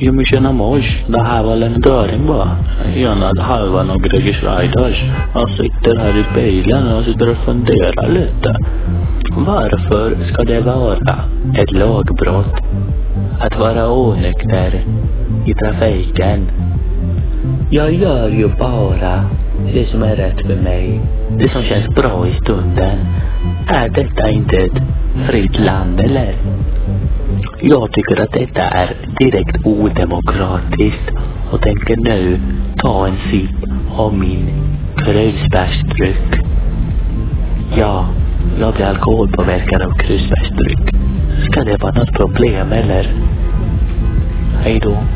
Jo, men tjena mors, det här var en döring bara. Ena halvan av Gregers Riders. Jag sitter här i bilen och sitter och funderar lite. Varför ska det vara ett lagbrott att vara onykter i trafiken? Jag gör ju bara det som är rätt för mig. Det som känns bra i stunden. Är detta inte ett fritt land eller? Jag tycker att detta är direkt odemokratiskt och tänker nu ta en sipp av min krusbärsdryck. Ja, jag blir alkoholpåverkad av krusbärsdryck. Ska det vara något problem eller? Hej då.